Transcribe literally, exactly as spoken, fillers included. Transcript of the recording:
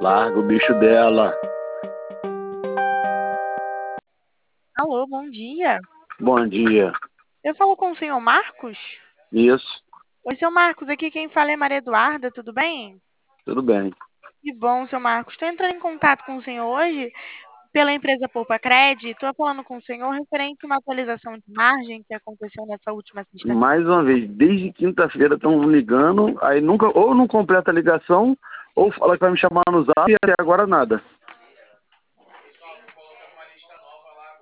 Larga o bicho dela. Alô, bom dia. Bom dia. Eu falo com o senhor Marcos? Isso, Oi, seu Marcos, aqui quem fala é Maria Eduarda, tudo bem? tudo bem. Que bom, seu Marcos. Estou entrando em contato com o senhor hoje pela empresa Poupa Cred. Estou falando com o senhor referente a uma atualização de margem que aconteceu nessa última sexta-feira. Mais uma vez, desde quinta-feira estão ligando, aí nunca, ou não completa a ligação, ou fala que vai me chamar no zap e até agora nada.